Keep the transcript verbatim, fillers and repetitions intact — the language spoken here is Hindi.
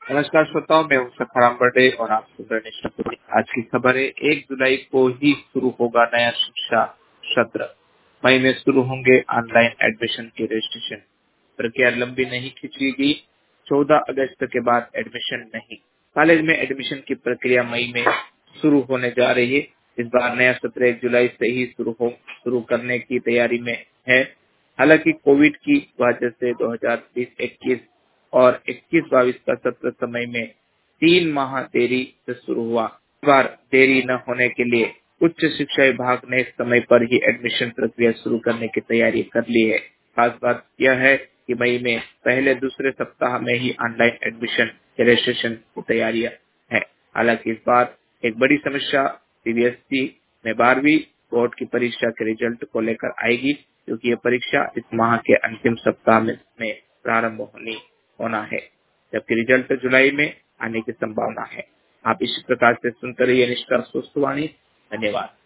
नमस्कार श्रोताओं, मैं हूं सखाराम बर्डे और आप सुन रहे हैं निष्ठा पूर्णी। आज की खबर है, एक जुलाई को ही शुरू होगा नया शिक्षा सत्र। मई में शुरू होंगे ऑनलाइन एडमिशन के रजिस्ट्रेशन। प्रक्रिया लंबी नहीं खींचेगी। चौदह अगस्त के बाद एडमिशन नहीं। कॉलेज में एडमिशन की प्रक्रिया मई में शुरू होने जा रही है। इस बार नया सत्र एक जुलाई से ही शुरू हो शुरू करने की तैयारी में है। हालांकि कोविड की वजह से दो हज़ार बीस इक्कीस और इक्कीस बाईस का सत्र समय में तीन माह देरी से शुरू हुआ। इस बार देरी न होने के लिए उच्च शिक्षा विभाग ने समय पर ही एडमिशन प्रक्रिया शुरू करने की तैयारी कर ली है। खास बात यह है कि मई में पहले दूसरे सप्ताह में ही ऑनलाइन एडमिशन के रजिस्ट्रेशन की तैयारियां है। हालांकि इस बार एक बड़ी समस्या सीबीएसई में बारहवीं बोर्ड की परीक्षा के रिजल्ट को लेकर आएगी, क्योंकि ये परीक्षा इस माह के अंतिम सप्ताह में, में प्रारंभ होनी होना है, जबकि रिजल्ट जुलाई में आने की संभावना है। आप इसी प्रकार से सुनते रहिए निष्ठा स्वस्थवाणी। धन्यवाद।